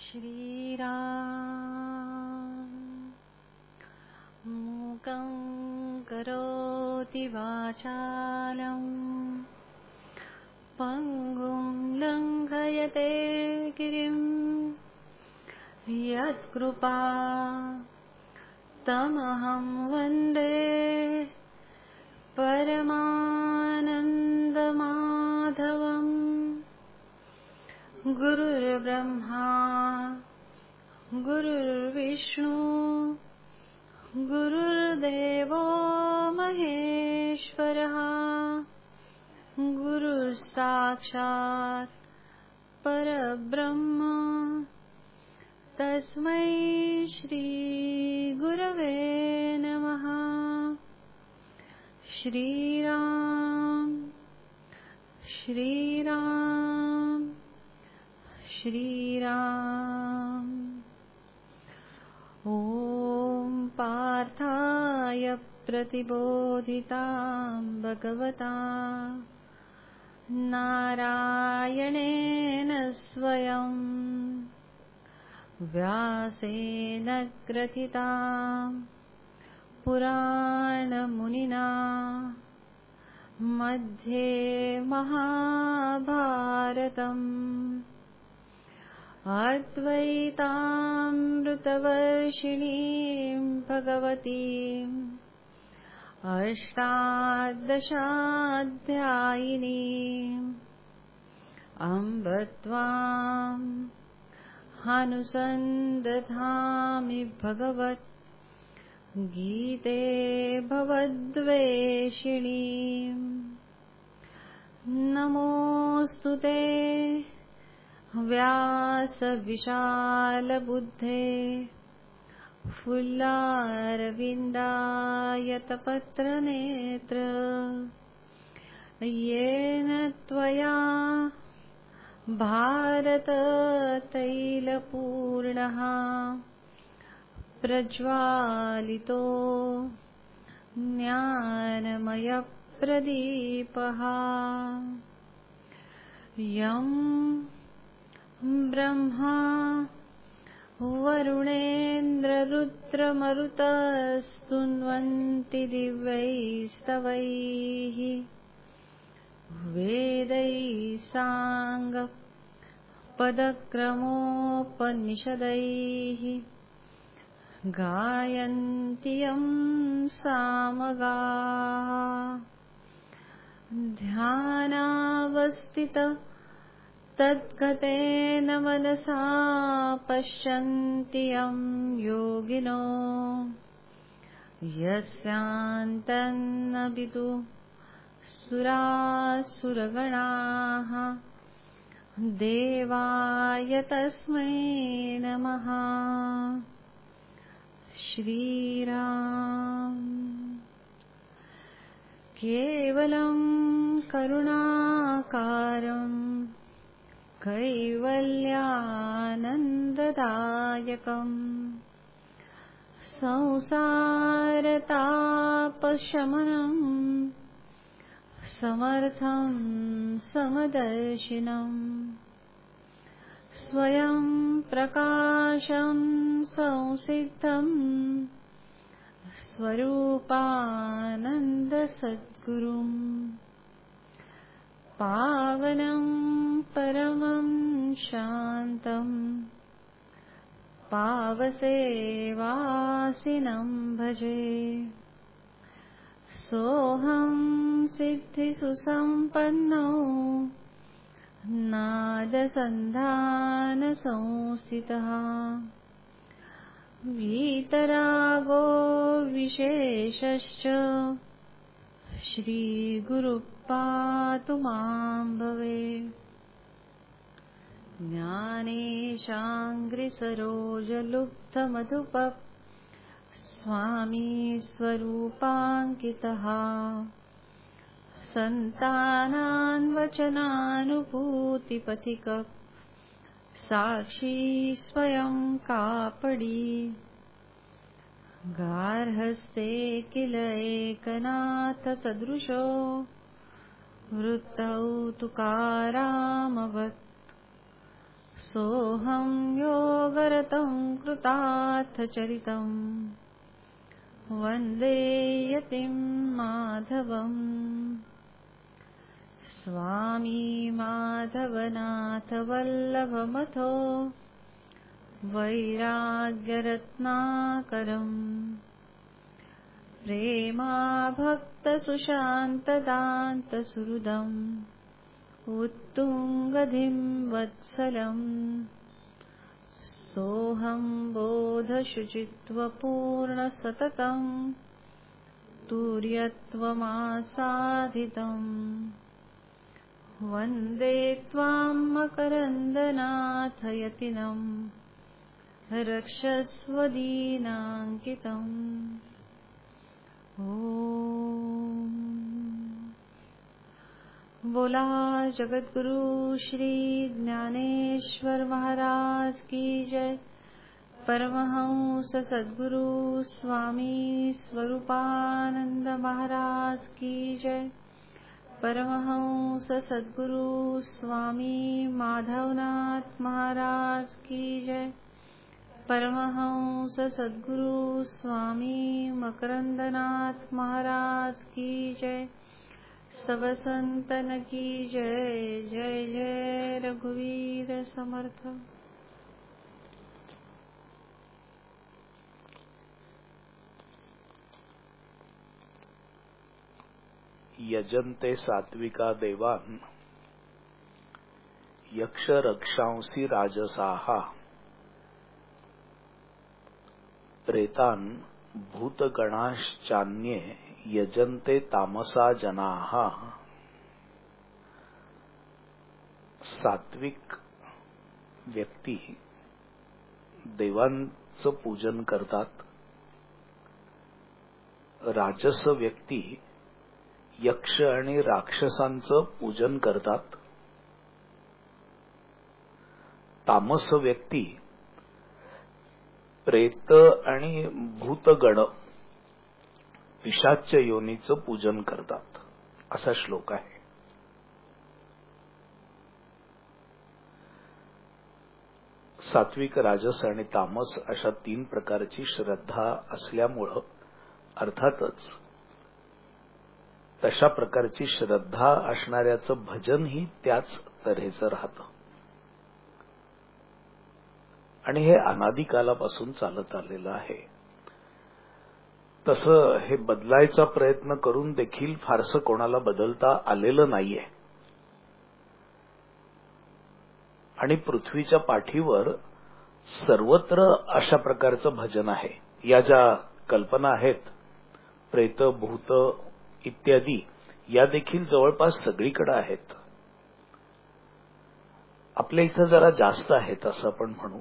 श्रीराम मूकं करोति वाचालं पङ्गुं लङ्घयते गिरिं यत्कृपा तमहं वन्दे परमानन्दमाधवम्। गुरुर्ब्रह्मा गुरुर्विष्णु गुरुर्देवो महेश्वरः गुरुस्साक्षात् परब्रह्म तस्मै श्री गुरवे नमः। श्रीराम श्रीराम श्रीराम। ॐ पार्थाय प्रतिबोधितां भगवता नारायणेन स्वयं व्यासेन ग्रथितां पुराणमुनिना मध्ये महाभारतम् अद्वैतामृतवर्षिणीं भगवतीम् अष्टादशाध्यायिनीम् अम्ब त्वां अनुसन्दधामि भगवत् गीते भवद्वेषिणीम्। नमोऽस्तु ते व्यासविशालबुद्धे फुल्लारविन्दायतपत्रनेत्र येन त्वया भारततैलपूर्णः प्रज्वालितो ज्ञानमयप्रदीपः। यं ब्रह्मा वरुणेन्द्ररुद्रमरुतस्तुन्वन्ति दिव्यैस्तवैः वेदैः साङ्गपदक्रमोपनिषदैः गायन्ति यं सामगाः। ध्यानावस्थित तद्गतेन मनसा पश्यन्ति यं योगिनो यस्यान्तन्न विदुः सुरासुरगणाः देवाय तस्मै नमः। श्रीराम केवलं करुणाकारं कैवल्यानन्ददायकं संसारतापशमनं समर्थं समदर्शिनम् स्वयं प्रकाशं संसिद्धं स्वरूपानन्दसद्गुरुं पावनं परमं शान्तं पावसेवासिनं भजे। सोऽहं सिद्धिसुसम्पन्नो नादसन्धानसंस्थितः वीतरागो विशेषश्च श्रीगुरुः पातु मां भवे। ज्ञानेशाङ्घ्रिसरोजलुब्धमधुप स्वामी स्वरूपाङ्कितः सन्तानान्वचनानुभूतिपथिक साक्षी स्वयं कापडी गार्हस्थे किल एकनाथ सदृशो वृत्तौ तुकारामवत् सोऽहं योगरतं कृतार्थचरितं वन्दे यतिं माधवम् स्वामी माधवनाथ वल्लभमथो वैराग्यरत्नाकरम् प्रेमाभक्तसुशान्तदान्तसुहृदम् उत्तुङ्गधिं वत्सलम् सोऽहं बोधशुचित्वपूर्णसततं तुर्यत्वमासाधितम् वन्दे त्वां मकरन्दनाथ यतिनं रक्षस्वदीनाङ्कितम् ओम। बोला जगद्गुरु श्री ज्ञानेश्वर महाराज की जय। परमहंस सद्गुरु स्वामी स्वरूपानंद महाराज की जय। परमहंस सद्गुरु स्वामी माधवनाथ महाराज की जय। परमहंस सद्गुरु स्वामी मकरंदनाथ महाराज की जय। सब संतन की जय। जय जय रघुवीर समर्थ। यजन्ते सात्विका देवान् यक्ष रक्षांसि राजसाः प्रेतान् भूतगणाश्चान्ये यजन्ते तामसा जनाः। सात्विक व्यक्ती देवांचं पूजन करतात, राजस व्यक्ती यक्ष आणि राक्षसांचं पूजन करतात, तामस व्यक्ती प्रेत आणि भूतगण पिशाच्य योनीचं पूजन करतात, असा श्लोक आहे. सात्विक, राजस आणि तामस अशा 3 प्रकारची श्रद्धा असल्यामुळं अर्थातच तशा प्रकारची श्रद्धा असणाऱ्याचं भजनही त्याच तऱ्हेचं राहतं आणि हे अनादिकालापासून चालत आलेलं आहे. तसं हे बदलायचा प्रयत्न करून देखील फारसं कोणाला बदलता आलेलं नाहीये आणि पृथ्वीच्या पाठीवर सर्वत्र अशा प्रकारचं भजन आहे. या ज्या कल्पना आहेत प्रेत, भूत इत्यादी, या देखील जवळपास सगळीकडे आहेत. आपल्या इथं जरा जास्त आहेत असं आपण म्हणू.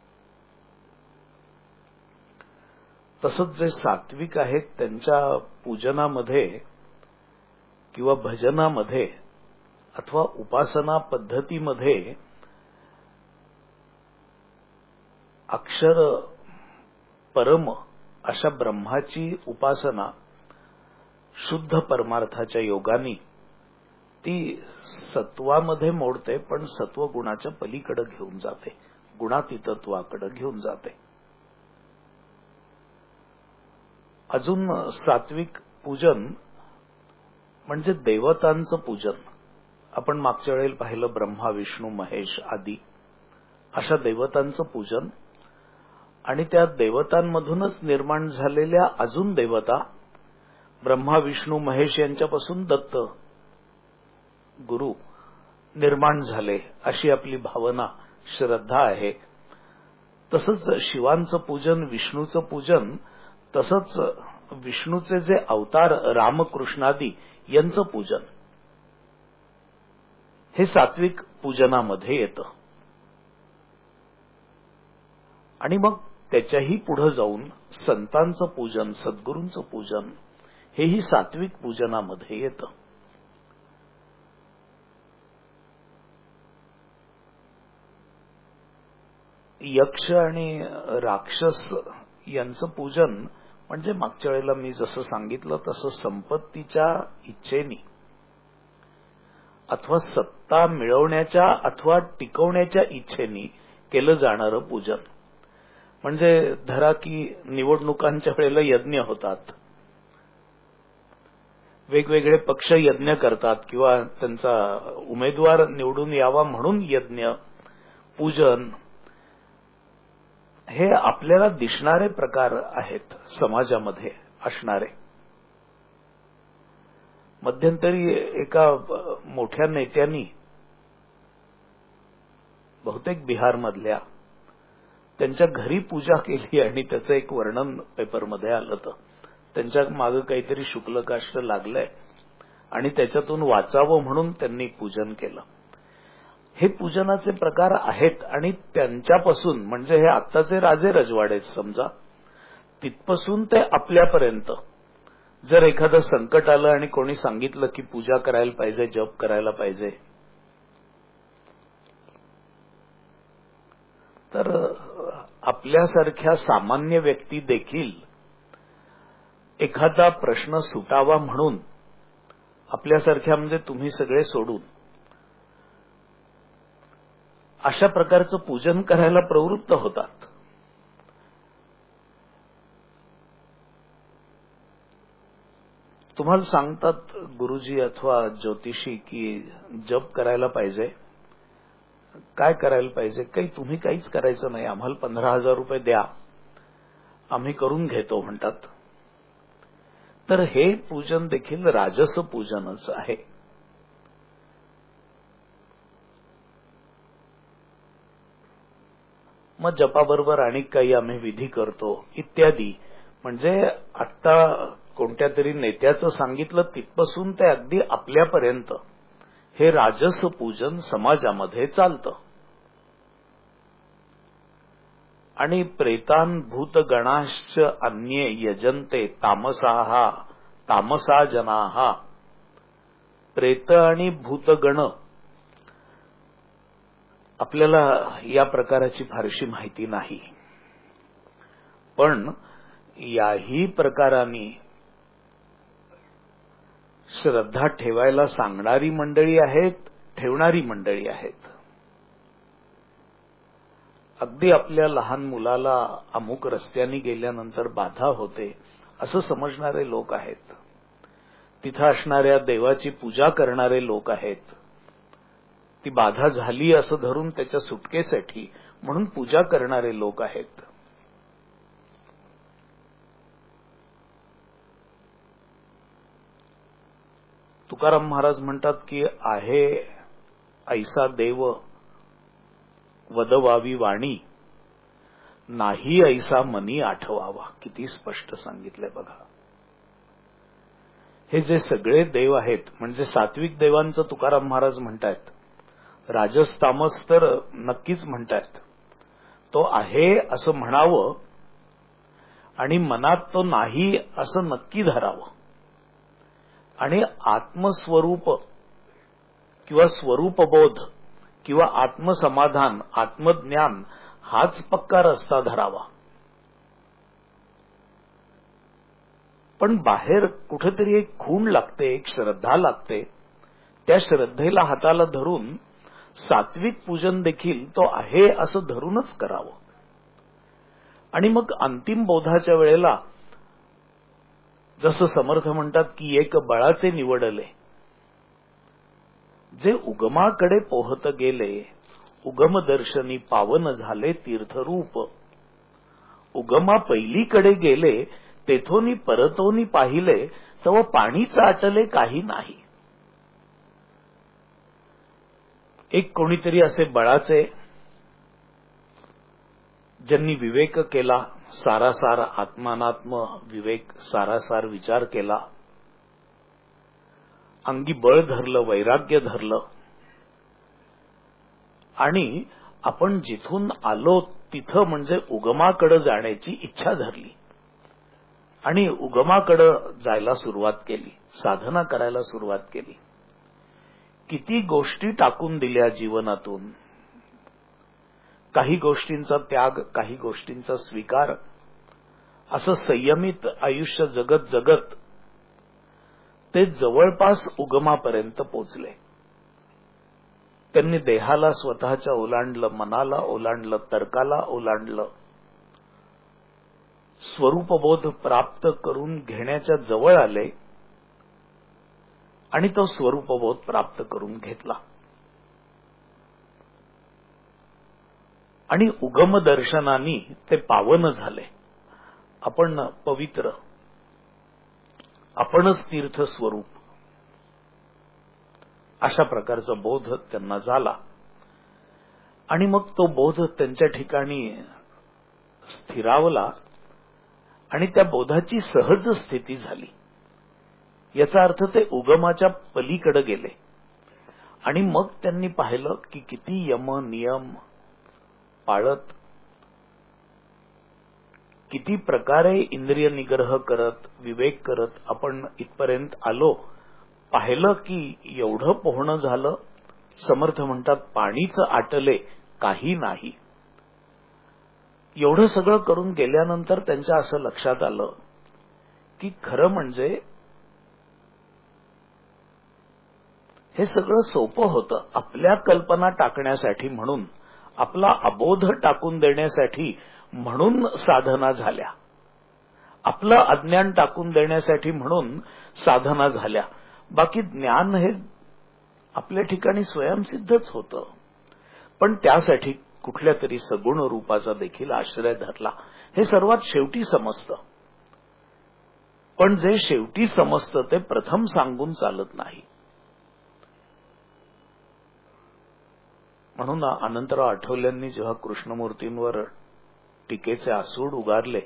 तसंच जे सात्विक आहेत त्यांच्या पूजनामध्ये किंवा भजनामध्ये अथवा उपासना पद्धतीमध्ये अक्षर परम अशा ब्रह्माची उपासना शुद्ध परमार्थाच्या योगानी ती सत्वामध्ये मोडते, पण सत्व गुणाच्या पलीकडे घेऊन जाते, गुणातीतत्वाकडे घेऊन जाते. अजून सात्विक पूजन म्हणजे देवतांचं पूजन. आपण मागच्या वेळेला पाहिलं ब्रह्मा, विष्णू, महेश आदी अशा देवतांचं पूजन आणि त्या देवतांमधूनच निर्माण झालेल्या अजून देवता ब्रह्मा, विष्णू, महेश यांच्यापासून दत्त गुरु निर्माण झाले अशी आपली भावना, श्रद्धा आहे. तसंच शिवांचं पूजन, विष्णूचं पूजन, तसंच विष्णूचे जे अवतार रामकृष्णादी यांचं पूजन हे सात्विक पूजनामध्ये येतं. आणि मग त्याच्याही पुढे जाऊन संतांचं पूजन, सद्गुरूंचं पूजन हेही सात्विक पूजनामध्ये येतं. यक्ष आणि राक्षस यांचं पूजन म्हणजे मागच्या वेळेला मी जसं सांगितलं तसं संपत्तीच्या इच्छेनी अथवा सत्ता मिळवण्याच्या अथवा टिकवण्याच्या इच्छेने केलं जाणारं पूजन. म्हणजे धरा की निवडणुकांच्या वेळेला यज्ञ होतात, वेगवेगळे पक्ष यज्ञ करतात किंवा त्यांचा उमेदवार निवडून यावा म्हणून यज्ञ, पूजन, हे आपल्याला दिसणारे प्रकार आहेत समाजामध्ये असणारे. मध्यंतरी एका मोठ्या नेत्यांनी, बहुतेक बिहारमधल्या, त्यांच्या घरी पूजा केली आणि त्याचं एक वर्णन पेपरमध्ये आलं होतं. त्यांच्या मागे काहीतरी शुक्लकाष्ट लागलंय आणि त्याच्यातून वाचावं म्हणून त्यांनी पूजन केलं. हे पूजनाचे प्रकार आहेत आणि त्यांच्यापासून, म्हणजे हे आत्ताचे राजे रजवाडे समजा, तिथपासून ते आपल्यापर्यंत जर एखादं संकट आलं आणि कोणी सांगितलं की पूजा करायला पाहिजे, जप करायला पाहिजे, तर आपल्यासारख्या सामान्य व्यक्ती देखील एखादा प्रश्न सुटावा म्हणून, आपल्यासारख्या म्हणजे तुम्ही सगळे सोडून, अशा प्रकारचं पूजन करायला प्रवृत्त होतात. तुम्हाला सांगतात गुरुजी अथवा ज्योतिषी की जप करायला पाहिजे. काय करायला पाहिजे? काही तुम्ही काहीच करायचं नाही, आम्हाला 15,000 रुपये द्या, आम्ही करून घेतो म्हणतात. तर हे पूजन देखील राजस पूजनच आहे. मग जपाबरोबर आणि काही आम्ही विधी करतो इत्यादी. म्हणजे आता कोणत्या तरी नेत्याचं सांगितलं तिथपासून ते अगदी आपल्यापर्यंत हे राजस पूजन समाजामध्ये चालतं. आणि प्रेतान भूतगणाश्च अन्ये यजन्ते तामसा जनाः. प्रेत आणि भूतगण, आपल्याला या प्रकाराची फारशी माहिती नाही, पण याही प्रकारांनी श्रद्धा ठेवायला सांगणारी मंडळी आहेत, ठेवणारी मंडळी आहेत. अगदी आपल्या लहान मुलाला अमुक रस्त्याने गेल्यानंतर बाधा होते असं समजणारे लोक आहेत. तिथं असणाऱ्या देवाची पूजा करणारे लोक आहेत. ती बाधा झाली असं धरून त्याच्या सुटकेसाठी म्हणून पूजा करणारे लोक आहेत. तुकाराम महाराज म्हणतात की आहे ऐसा देव वदवावी वाणी, नाही ऐसा मनी आठवावा. किती स्पष्ट सांगितलंय बघा. हे जे सगळे देव आहेत, म्हणजे सात्विक देवांचं तुकाराम महाराज म्हणतायत, राजस तामस तर नक्कीच म्हणतायत. तो आहे असं म्हणावं आणि मनात तो नाही असं नक्की धरावं. आणि आत्मस्वरूप किंवा स्वरूपबोध किंवा आत्मसमाधान, आत्मज्ञान हाच पक्का रस्ता धरावा. पण बाहेर कुठेतरी एक खूण लागते, एक श्रद्धा लागते. त्या श्रद्धेला हाताला धरून सात्विक पूजन देखील तो आहे असं धरूनच करावं. आणि मग अंतिम बोधाच्या वेळेला जसं समर्थ म्हणतात की एक बळाचे निवडले, जे उगमाकडे पोहत गेले, उगम दर्शनी पावन झाले तीर्थरूप. उगमा पहिलीकडे गेले, तेथोनी परतोनी पाहिले, तव पाणी चाटले काही नाही. एक कोणीतरी असे बळाचे, ज्यांनी विवेक केला, सारासार आत्मानात्म विवेक, सारासार विचार केला, अंगी बळ धरलं, वैराग्य धरलं आणि आपण जिथून आलो तिथं म्हणजे उगमाकडे जाण्याची इच्छा धरली आणि उगमाकडे जायला सुरुवात केली, साधना करायला सुरुवात केली. किती गोष्टी टाकून दिल्या जीवनातून, काही गोष्टींचा त्याग, काही गोष्टींचा स्वीकार, असं संयमित आयुष्य जगत जगत ते जवळपास उगमापर्यंत पोचले. त्यांनी देहाला स्वतःच्या ओलांडलं, मनाला ओलांडलं, तर्काला ओलांडलं. स्वरूपबोध प्राप्त करून घेण्याच्या जवळ आले आणि तो स्वरूपबोध प्राप्त करून घेतला. आणि उगम दर्शनानी ते पावन झाले. आपण पवित्र, आपणच तीर्थ स्वरूप, अशा प्रकारचा बोध त्यांना झाला. आणि मग तो बोध त्यांच्या ठिकाणी स्थिरावला आणि त्या बोधाची सहज स्थिती झाली. याचा अर्थ ते उगमाच्या पलीकडे गेले. आणि मग त्यांनी पाहिलं की किती यम नियम पाळत, किती प्रकारे इंद्रिय निग्रह करत, विवेक करत आपण इथपर्यंत आलो. पाहिलं की एवढं पोहणं झालं. समर्थ म्हणतात पाणीच आटले काही नाही. एवढं सगळं करून गेल्यानंतर त्यांच्या असं लक्षात आलं की खरं म्हणजे हे सगळं सोपं होतं. आपल्या कल्पना टाकण्यासाठी म्हणून, आपला अबोध टाकून देण्यासाठी म्हणून साधना झाल्या, आपलं अज्ञान टाकून देण्यासाठी म्हणून साधना झाल्या. बाकी ज्ञान हे आपल्या ठिकाणी स्वयंसिद्धच होतं. पण त्यासाठी कुठल्या तरी सगुण रूपाचा देखील आश्रय धरला. हे सर्वात शेवटी समजतं. पण जे शेवटी समजतं ते प्रथम सांगून चालत नाही. म्हणून अनंतराव आठवल्यांनी जेव्हा कृष्णमूर्तींवर टीकेचे आसूड उगारले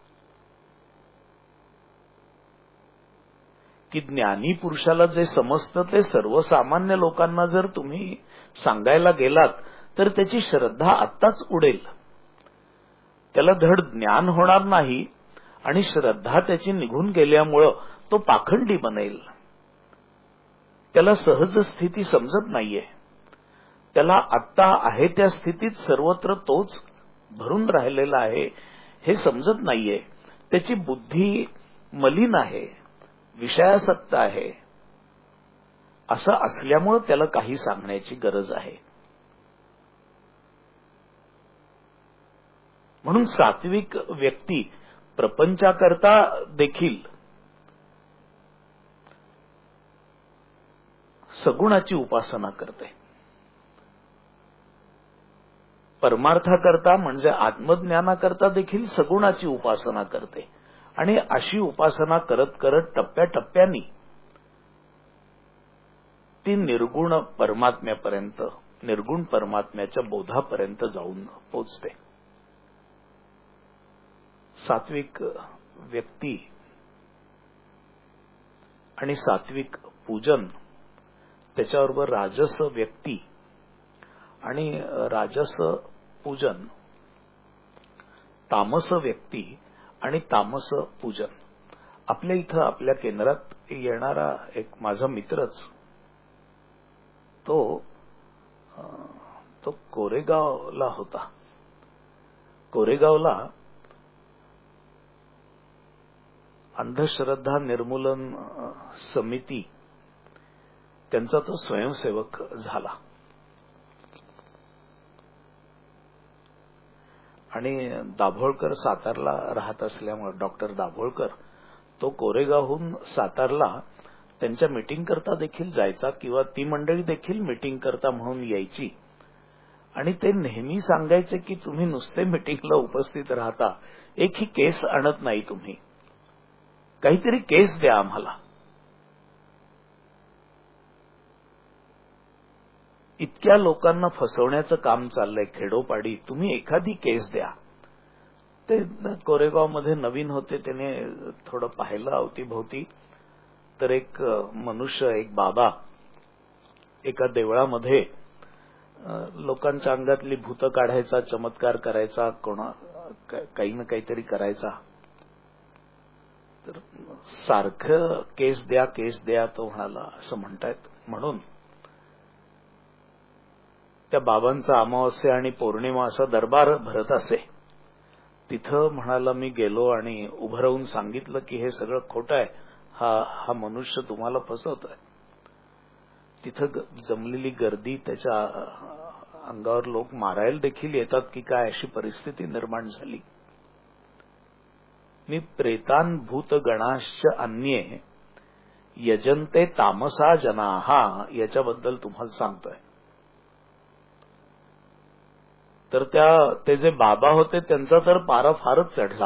की ज्ञानी पुरुषाला जे समजतं ते सर्वसामान्य लोकांना जर तुम्ही सांगायला गेलात तर त्याची श्रद्धा आत्ताच उडेल. त्याला धड ज्ञान होणार नाही आणि श्रद्धा त्याची निघून गेल्यामुळं तो पाखंडी बनेल. त्याला सहज स्थिती समजत नाहीये. त्याला आत्ता आहे त्या स्थितीत सर्वत्र तोच भरून राहिलेला आहे हे समजत नाहीये. त्याची बुद्धी मलिन आहे, विषयासक्त आहे. असं असल्यामुळं त्याला काही सांगण्याची गरज आहे. म्हणून सात्विक व्यक्ती प्रपंचाकरता देखील सगुणाची उपासना करते. परमार्थाकरता म्हणजे आत्मज्ञानाकरता देखील सगुणाची उपासना करते. आणि अशी उपासना करत करत टप्प्याटप्प्यानी ती निर्गुण परमात्म्यापर्यंत, निर्गुण परमात्म्याच्या बोधापर्यंत जाऊन पोचते. सात्विक व्यक्ती आणि सात्विक पूजन, त्याच्याबरोबर राजस व्यक्ती आणि राजस पूजन, तामस व्यक्ती आणि तामस पूजन. आपल्या इथं आपल्या केंद्रात येणारा एक माझा मित्रच, तो कोरेगावला होता. कोरेगावला अंधश्रद्धा निर्मूलन समिती, त्यांचा तो स्वयंसेवक झाला. आणि दाभोळकर सातारला राहत असल्यामुळे, डॉक्टर दाभोळकर, तो कोरेगावहून सातारला त्यांच्या मीटिंग करता देखील जायचा किंवा ती मंडळी देखील मीटिंग करता म्हणून यायची. आणि ते नेहमी सांगायचे की तुम्ही नुसते मीटिंगला उपस्थित राहता, एकही केस आणत नाही, तुम्ही काहीतरी केस द्या आम्हाला. इतक्या लोकांना फसवण्याचं काम चाललंय खेडोपाडी, तुम्ही एखादी केस द्या. ते कोरेगावमध्ये नवीन होते, त्याने थोडं पाहिलं अवतीभोवती, तर एक मनुष्य, एक बाबा एका देवळामध्ये लोकांच्या अंगातली भूतं काढायचा, चमत्कार करायचा, काही ना काहीतरी करायचा. तर सारखं केस द्या, केस द्या, तो म्हणाला, असं म्हणतायत. म्हणून त्या बाबांचा अमावस्या आणि पौर्णिमा असा दरबार भरत असे. तिथं म्हणाला मी गेलो आणि उभं राहून सांगितलं की हे सगळं खोटं आहे, हा मनुष्य तुम्हाला फसवतोय. तिथं जमलेली गर्दी, त्याच्या अंगावर लोक मारायला देखील येतात की काय, अशी परिस्थिती निर्माण झाली. मी प्रेतान भूत गणाश्च अन्ये यजंते तामसा जनाहा याच्याबद्दल तुम्हाला सांगतोय. तर ते जे बाबा होते त्यांचा तर पारा फारच चढला.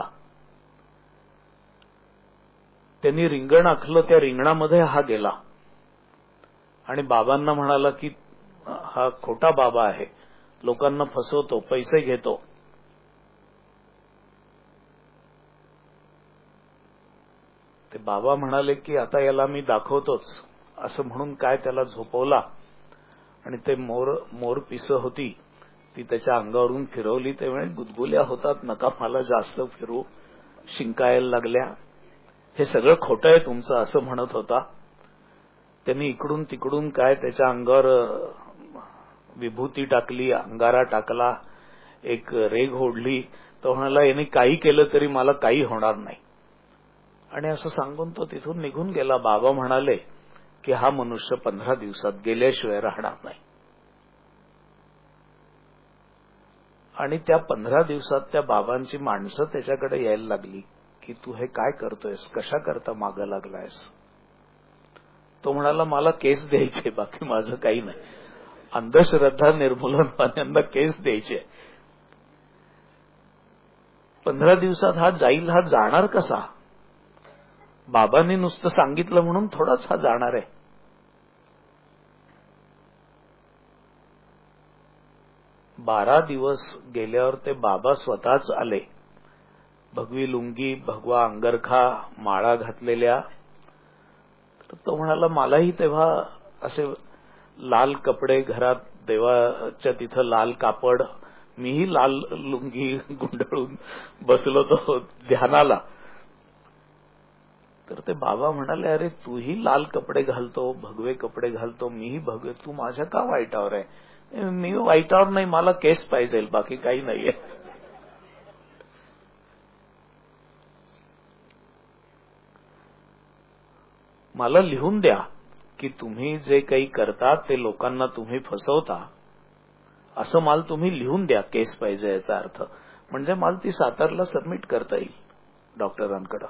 त्यांनी रिंगण आखलं, त्या रिंगणामध्ये हा गेला आणि बाबांना म्हणाला की हा खोटा बाबा आहे, लोकांना फसवतो, पैसे घेतो. ते बाबा म्हणाले की आता याला मी दाखवतोच, असं म्हणून काय त्याला झोपवला आणि ते मोर पिसं होती ती त्याच्या अंगावरून फिरवली. त्यावेळी गुदगुल्या होतात, नका मला जास्त फिरू, शिंकायला लागल्या. हे सगळं खोटं आहे तुमचं, असं म्हणत होता. त्यांनी इकडून तिकडून काय त्याच्या अंगावर विभूती टाकली, अंगारा टाकला, एक रेघ ओढली. तो म्हणाला यांनी काही केलं तरी मला काही होणार नाही, आणि असं सांगून तो तिथून निघून गेला. बाबा म्हणाले की हा मनुष्य 15 दिवसात गेल्याशिवाय राहणार नाही. आणि त्या 15 दिवसात त्या बाबांची माणसं त्याच्याकडे यायला लागली की तू हे काय करतोयस, कशा करता मागं लागलायस. तो म्हणाला मला केस द्यायचे, बाकी माझं काही नाही, अंधश्रद्धा निर्मूलनवाल्यांना केस द्यायचे. 15 दिवसात हा जाईल, हा जाणार कसा. बाबांनी नुसतं सांगितलं म्हणून थोडाच हा जाणार आहे. बारा दिवस गेल्यावर ते बाबा स्वतःच आले, भगवी लुंगी, भगवा अंगरखा, माळा घातलेल्या. तर तो म्हणाला मलाही तेव्हा असे लाल कपडे, घरात देवाच्या तिथं लाल कापड, मीही लाल लुंगी गुंडाळून बसलो तो ध्यानाला. तर ते बाबा म्हणाले अरे तूही लाल कपडे घालतो, भगवे कपडे घालतो, मीही भगवे, तू माझ्या का वाईटावर आहे. मी वाईटावर नाही, मला केस पाहिजे, बाकी काही नाहीये. मला लिहून द्या की तुम्ही जे काही करता ते लोकांना तुम्ही फसवता, असं माल तुम्ही लिहून द्या, केस पाहिजे याचा अर्थ. म्हणजे माल ती सातारला सबमिट करता येईल डॉक्टरांकडे.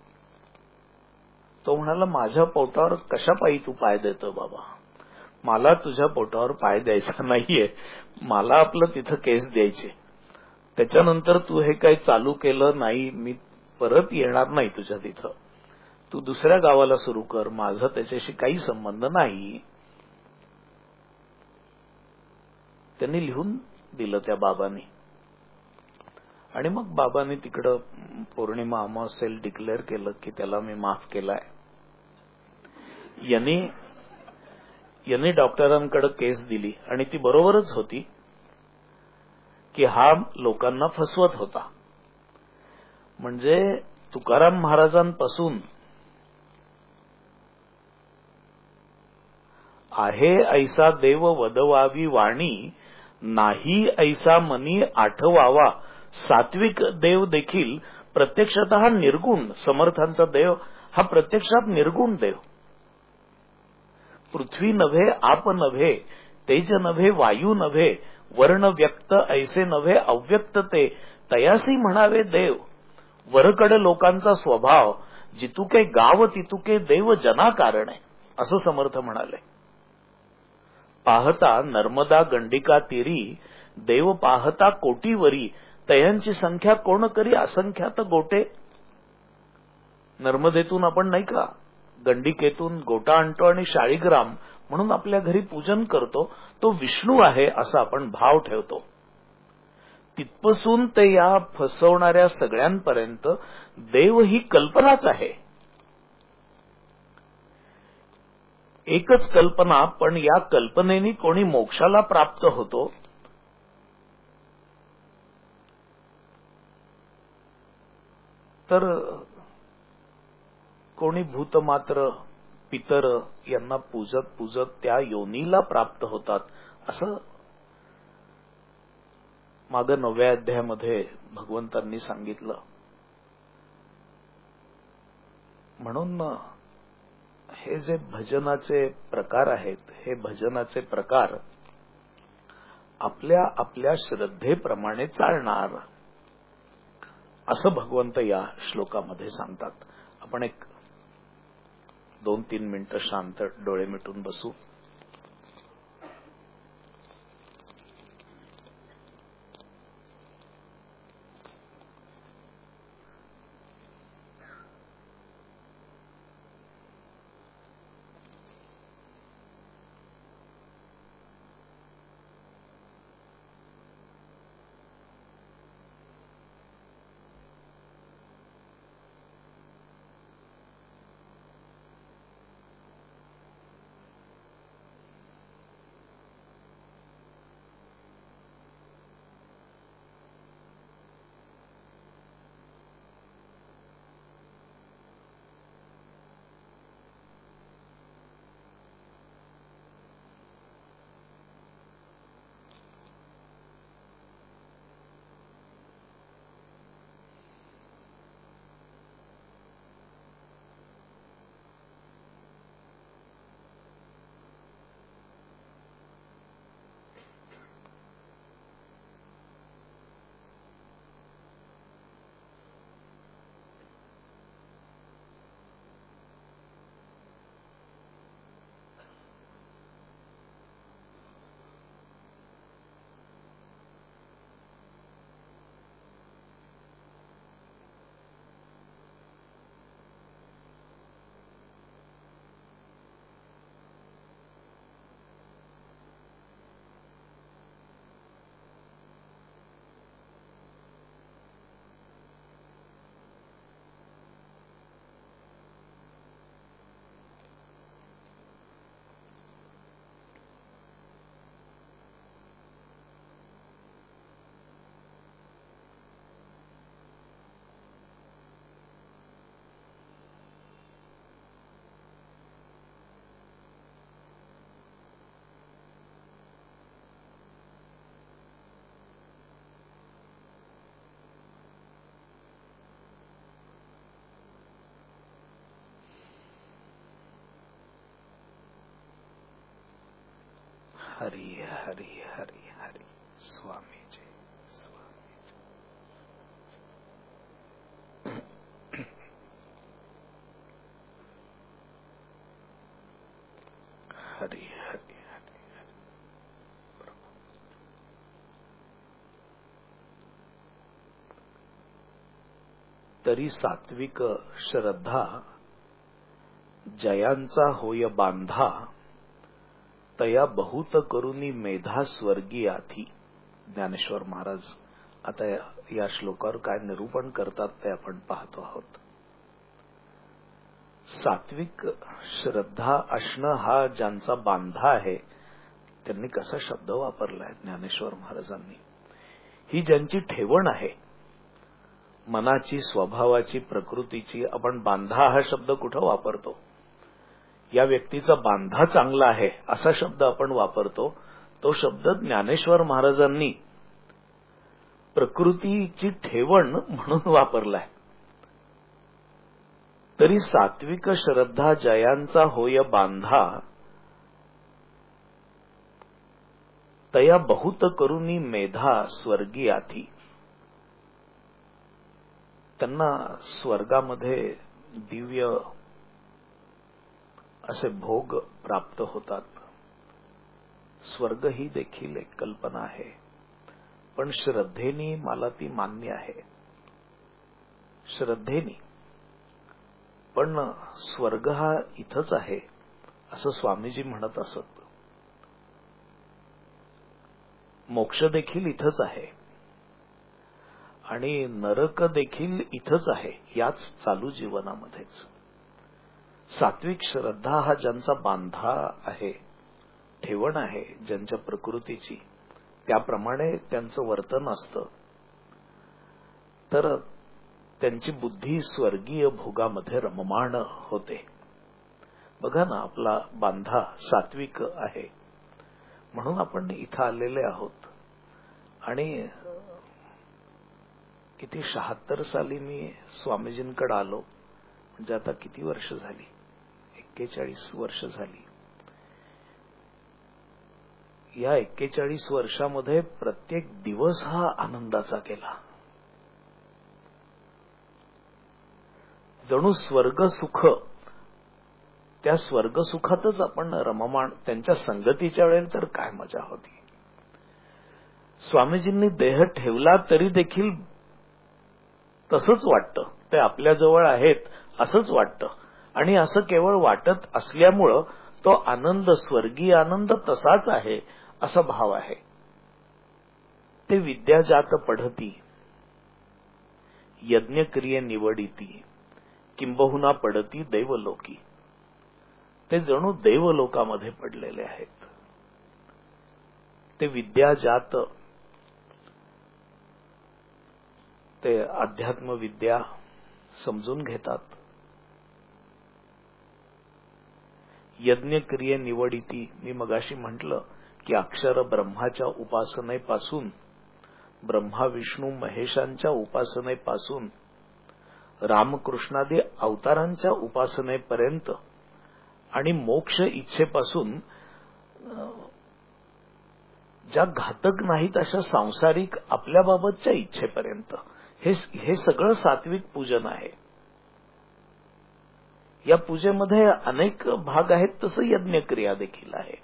तो म्हणाला माझ्या पोटावर कशा पायी तू पाय देतो बाबा, मला तुझ्या पोटावर पाय द्यायचा नाहीये, मला आपलं तिथं केस द्यायचे. त्याच्यानंतर तू हे काही चालू केलं नाही, मी परत येणार नाही तुझ्या तिथं, तू दुसऱ्या गावाला सुरू कर, माझा त्याच्याशी काही संबंध नाही. त्यांनी लिहून दिलं त्या बाबांनी. आणि मग बाबांनी तिकडं पौर्णिमा अमावस्येला डिक्लेअर केलं की त्याला मी माफ केलाय. यांनी डॉक्टरांकडे केस दिली आणि ती बरोबरच होती की हा लोकांना फसवत होता. म्हणजे तुकाराम महाराजांपासून आहे ऐसा देव वदवावी वाणी, नाही ऐसा मनी आठवावा, सात्विक देव देखील प्रत्यक्षतः निर्गुण. समर्थांचा देव हा प्रत्यक्षात निर्गुण देव. पृथ्वी नव्हे, आप नव्हे, तेज नव्हे, वायू नव्हे, वर्ण व्यक्त ऐसे नव्हे, अव्यक्त ते तयासी म्हणावे देव. वरकड लोकांचा स्वभाव, जितुके गाव तितुके देव जना कारणे, असं समर्थ म्हणाले. पाहता नर्मदा गंडिका तीरी, देव पाहता कोटीवरी, तयांची संख्या कोण करी असंख्यात गोटे. नर्मदेतून आपण नाही का गंडिकेतून गोटा आणतो आणि शाळीग्राम म्हणून आपल्या घरी पूजन करतो, तो विष्णू आहे असा आपण भाव ठेवतो. तिथपासून ते या फसवणाऱ्या सगळ्यांपर्यंत देव ही कल्पनाच आहे. एकच कल्पना, पण या कल्पनेने कोणी मोक्षाला प्राप्त होतो. तर कोणी भूतमात्र, पितर यांना पूजत पूजत त्या योनीला प्राप्त होतात, असं मागं 9व्या अध्यायामध्ये भगवंतांनी सांगितलं. म्हणून हे जे भजनाचे प्रकार आहेत, हे भजनाचे प्रकार आपल्या आपल्या श्रद्धेप्रमाणे चालणार, असं भगवंत या श्लोकामध्ये सांगतात. आपण एक 2-3 मिनिटं शांत डोळे मिटून बसू. हरी हरी हरी हरी. स्वामीजी स्वामीजी. हरी हरी हरी हरी. तरी सात्विक श्रद्धा जयांचा होय बांधा, तया बहुत करुनी मेधा स्वर्गीयाथी. ज्ञानेश्वर महाराज आता या श्लोकावर काय निरूपण करतात ते आपण पाहतो आहोत. सात्विक श्रद्धा असणं हा ज्यांचा बांधा आहे, त्यांनी कसा शब्द वापरलाय ज्ञानेश्वर महाराजांनी. ही ज्यांची ठेवण आहे मनाची, स्वभावाची, प्रकृतीची. आपण बांधा हा शब्द कुठं वापरतो? या व्यक्तीचा बांधा चांगला आहे असा शब्द आपण वापरतो. तो शब्द ज्ञानेश्वर महाराजांनी प्रकृतीची ठेवण म्हणून वापरलाय. तरी सात्विक श्रद्धा जयांचा होय बांधा, तया बहुत करुनी मेधा स्वर्गीयाथी. त्यांना स्वर्गामध्ये दिव्य असे भोग प्राप्त होतात. स्वर्ग ही देखील एक कल्पना आहे, पण श्रद्धेनी मला ती मान्य आहे. श्रद्धेनी. पण स्वर्ग हा इथंच आहे असं स्वामीजी म्हणत असत. मोक्ष देखील इथंच आहे आणि नरक देखील इथंच आहे, याच चालू जीवनामध्येच. सात्विक श्रद्धा हा ज्यांचा बांधा आहे, ठेवण आहे ज्यांच्या प्रकृतीची, त्याप्रमाणे त्यांचं वर्तन असतं, तर त्यांची बुद्धी स्वर्गीय भोगामध्ये रममाण होते. बघा ना, आपला बांधा सात्विक आहे म्हणून आपण इथं आलेले आहोत. आणि किती 76 साली मी स्वामीजींकडे आलो, म्हणजे आता किती वर्ष झाली, 41 वर्ष झाली. या 41 वर्षामध्ये प्रत्येक दिवस हा आनंदाचा गेला. जणू स्वर्गसुख, त्या स्वर्गसुखातच आपण रममाण. त्यांच्या संगतीच्या वेळेला तर काय मजा होती. स्वामीजींनी देह ठेवला तरी देखील तसंच वाटतं, ते आपल्याजवळ आहेत असंच वाटतं. आणि असं केवळ वाटत असल्यामुळं तो आनंद, स्वर्गीय आनंद तसाच आहे असा भाव आहे. ते विद्या जात पढती, यज्ञक्रिये निवडिती, किंबहुना पडती देवलोकी. ते जणू देवलोकामध्ये पडलेले आहेत. ते विद्या जात, ते अध्यात्म विद्या समजून घेतात. यज्ञक्रिये निवडिती, मी मगाशी म्हटलं की अक्षर ब्रह्माच्या उपासनेपासून, ब्रह्मा विष्णू महेशांच्या उपासनेपासून, रामकृष्णादी अवतारांच्या उपासनेपर्यंत आणि मोक्ष इच्छेपासून ज्या घातक नाहीत अशा सांसारिक आपल्याबाबतच्या इच्छेपर्यंत हे सगळं सात्विक पूजन आहे. या पूजेमध्ये अनेक भाग आहेत, तसं यज्ञक्रिया देखील आहे.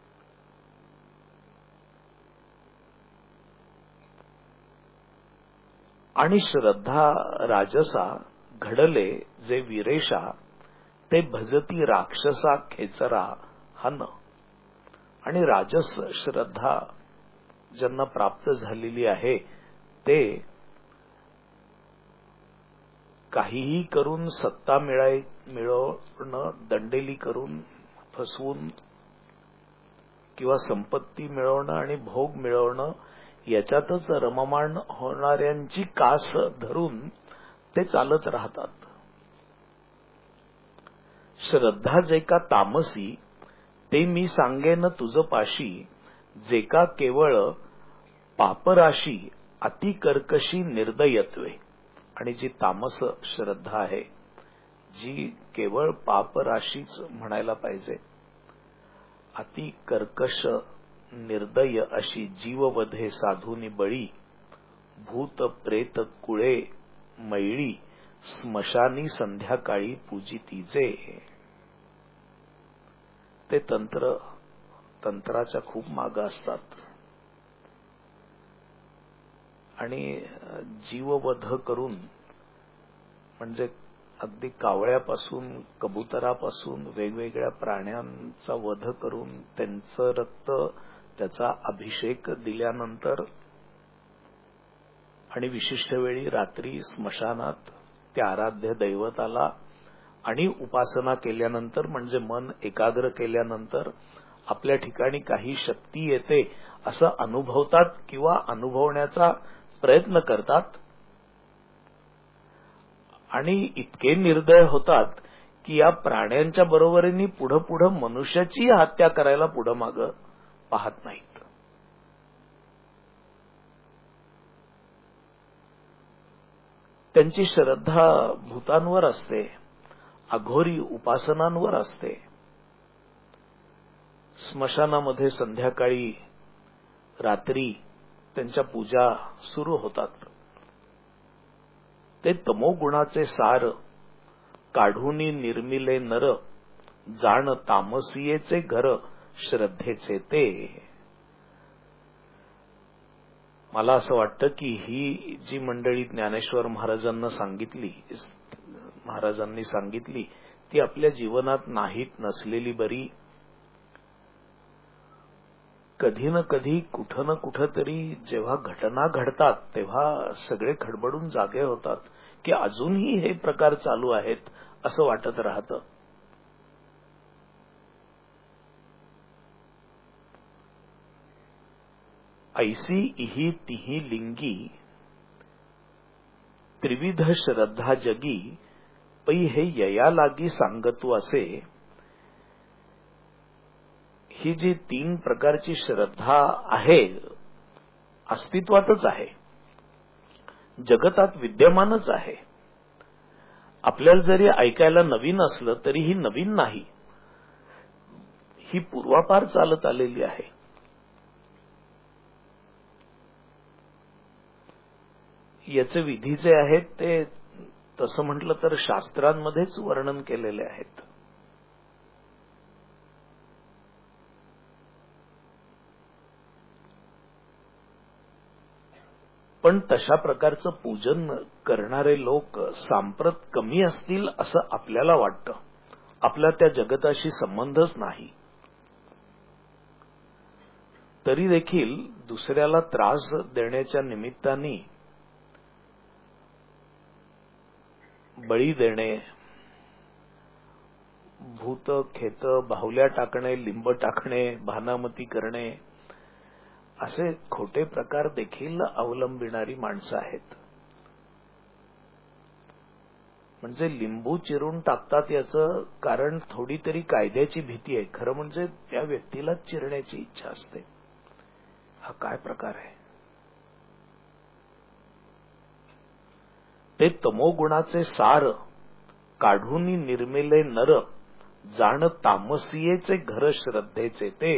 आणि श्रद्धा राजसा घडले जे विरेशा, ते भजती राक्षसा खेचरा हन. आणि राजस श्रद्धा ज्यांना प्राप्त झालेली आहे ते काहीही करून सत्ता मिळवणं, दंडेली करून फसवून किंवा संपत्ती मिळवणं आणि भोग मिळवणं याच्यातच रममाण होणाऱ्यांची कास धरून ते चालत राहतात. श्रद्धा जे का तामसी, ते मी सांगेन तुझ पाशी, जे का केवळ पापराशी अति कर्कशी निर्दयत्वे. आणि जी तामस श्रद्धा आहे, जी केवळ पापराशीच म्हणायला पाहिजे, अति कर्कश निर्दय अशी जीववधे साधूनी बळी, भूत प्रेत कुळे मैळी, स्मशानी संध्याकाळी पूजितीचे. ते तंत्राच्या खूप मागं असतात आणि जीववध करून, म्हणजे अगदी कावळ्यापासून कबुतरापासून वेगवेगळ्या प्राण्यांचा वध करून त्यांचं रक्त, त्याचा अभिषेक दिल्यानंतर आणि विशिष्ट वेळी रात्री स्मशानात त्या आराध्य दैवताला आणि उपासना केल्यानंतर, म्हणजे मन एकाग्र केल्यानंतर आपल्या ठिकाणी काही शक्ती येते असं अनुभवतात किंवा अनुभवण्याचा प्रयत्न करतात. आणि इतके निर्दय होतात की या प्राण्यांच्या बरोबरीने पुढं मनुष्याची हत्या करायला पुढं मागं पाहत नाहीत. त्यांची श्रद्धा भूतांवर असते, अघोरी उपासनांवर असते. स्मशानामध्ये संध्याकाळी रात्री त्यांच्या पूजा सुरू होतात. ते तमोगुणाचे सार काढूनी निर्मिले नर, जाण तामसियेचे घर श्रद्धेचे ते. मला असं वाटतं की ही जी मंडळी ज्ञानेश्वर महाराजांनी सांगितली ती आपल्या जीवनात नाहीत नसलेली बरी. कधी न कधी कुठं न कुठं तरी जेव्हा घटना घडतात तेव्हा सगळे खडबडून जागे होतात की अजूनही हे प्रकार चालू आहेत असं वाटत राहतं. ऐसी इही तिही लिंगी, त्रिविध श्रद्धा जगी, पै हे यया लागी सांगतू असे. ही जी 3 प्रकारची श्रद्धा आहे अस्तित्वातच आहे, जगतात विद्यमानच आहे. आपल्याला जरी ऐकायला नवीन असलं तरीही नवीन नाही, ही पूर्वापार चालत आलेली आहे. याचे विधी जे आहेत ते तसं म्हटलं तर शास्त्रांमध्येच वर्णन केलेले आहेत. पण तशा प्रकारचं पूजन करणारे लोक सांप्रत कमी असतील असं आपल्याला वाटतं. आपला त्या जगताशी संबंधच नाही. तरी देखील दुसऱ्याला त्रास देण्याच्या निमित्ताने बळी देणे, भूत खेत बाहुल्या टाकणे, लिंब टाकणे, भानामती करणे असे खोटे प्रकार देखील अवलंबिणारी माणसं आहेत. म्हणजे लिंबू चिरून टाकतात याचं कारण थोडी तरी कायद्याची भीती आहे. खरं म्हणजे त्या व्यक्तीला चिरण्याची इच्छा असते. हा काय प्रकार आहे? ते तमोगुणाचे सार काढून निर्मिले नर, जाण तामसियेचे घर श्रद्धेचे ते.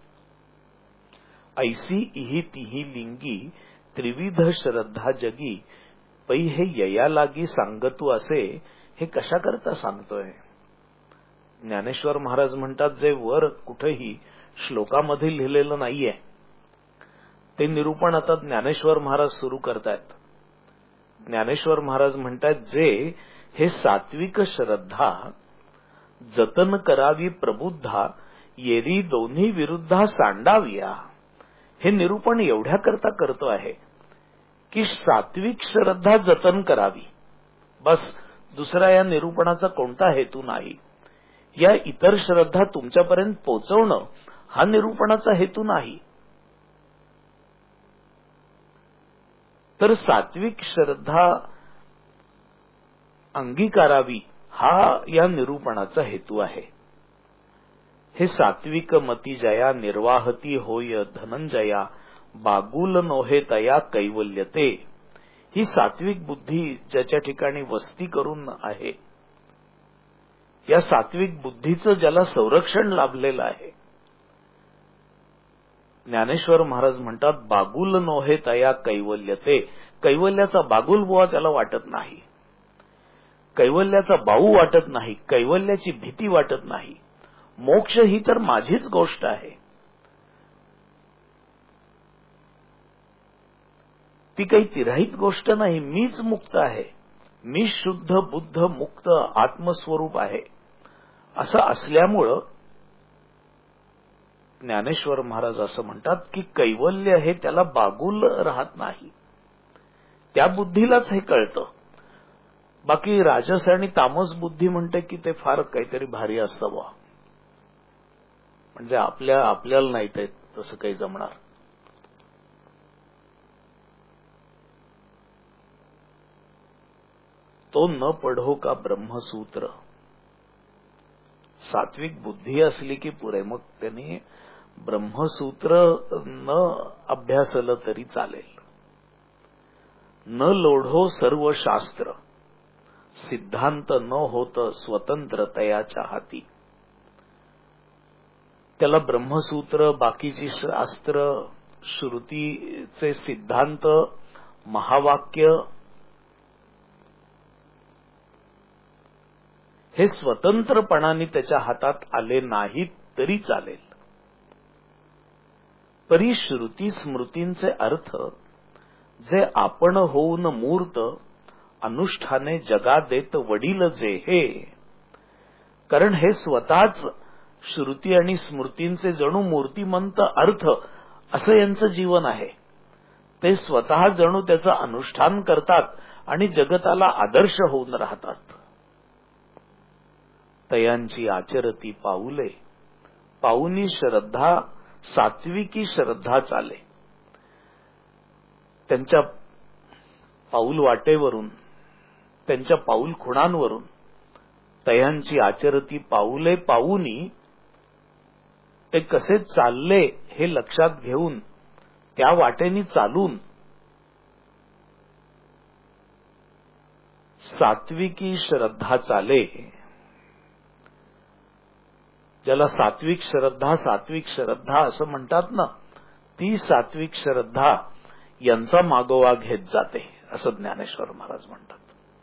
ऐसी इही तिही लिंगी त्रिविध श्रद्धा जगी, पै हे यया लागी सांगतू असे. हे कशा करता सांगतोय? ज्ञानेश्वर महाराज म्हणतात, जे वर कुठेही श्लोकामध्ये लिहिलेलं नाहीये ते निरूपण आता ज्ञानेश्वर महाराज सुरू करतायत. ज्ञानेश्वर महाराज म्हणतात, जे हे सात्विक श्रद्धा जतन करावी प्रबुद्धा, येरी दोन्ही विरुद्धा सांडाविया. हे निरूपण एवढ्या करता करतो आहे की सात्विक श्रद्धा जतन करावी. बस, दुसरा या निरूपणाचा कोणता हेतू नाही. या इतर श्रद्धा तुमच्यापर्यंत पोहोचवणं हा निरूपणाचा हेतू नाही. तर सात्विक श्रद्धा अंगीकारावी हा या निरूपणाचा हेतू आहे. हे सात्विक मती जया निर्वाहती होय धनंजया, बागुल नोहे तया कैवल्यते. ही सात्विक बुद्धी ज्याच्या ठिकाणी वस्ती करून आहे, या सात्विक बुद्धीचं ज्याला संरक्षण लाभलेलं आहे. ज्ञानेश्वर महाराज म्हणतात, बागुल नोहे तया कैवल्यते. कैवल्याचा बागुल बुवा त्याला वाटत नाही, कैवल्याचा बाऊ वाटत नाही, कैवल्याची भीती वाटत नाही. मोक्ष ही तर माझीच गोष्ट आहे. ती काही तिराहित गोष्ट नाही. मीच मुक्त आहे. मी शुद्ध बुद्ध मुक्त आत्मस्वरूप आहे. असं असल्यामुळं ज्ञानेश्वर महाराज असं म्हणतात की कैवल्य हे त्याला बागुल राहत नाही. त्या बुद्धीलाच हे कळतं. बाकी राजस आणि तामस बुद्धी म्हणते की ते फार काहीतरी भारी असतं बा, म्हणजे आपल्याला नाही ते तसं काही जमणार. तो न पढो का ब्रह्मसूत्र. सात्विक बुद्धी असली की पुरे. मग त्यांनी ब्रह्मसूत्र न अभ्यासलं तरी चालेल. न लोढो सर्व शास्त्र, सिद्धांत न होत स्वतंत्रतयाच्या हाती. त्याला ब्रह्मसूत्र, बाकीची शास्त्र, श्रुतीचे सिद्धांत, महावाक्य हे स्वतंत्रपणाने त्याच्या हातात आले नाहीत तरी चालेल. परी श्रुती स्मृतींचे अर्थ जे आपण होऊन मूर्त, अनुष्ठाने जगा देत वडील जे हे. कारण हे स्वतःच श्रुती आणि स्मृतींचे जणू मूर्तिमंत अर्थ असं यांचं जीवन आहे. ते स्वतः जणू त्याचं अनुष्ठान करतात आणि जगताला आदर्श होऊन राहतात. तयांची आचरती पाऊले, पाऊनी श्रद्धा सात्विकी श्रद्धा चाले. त्यांच्या पाऊल वाटेवरून, त्यांच्या पाऊल खुणांवरून तयांची आचरती पाऊले पाऊनी ते कसे चालले हे लक्षात घेऊन त्या वाटेनी चालून सात्विकी श्रद्धा चाले. ज्याला सात्विक श्रद्धा असं म्हणतात ना, ती सात्विक श्रद्धा यांचा मागोवा घेत जाते असं ज्ञानेश्वर महाराज म्हणतात.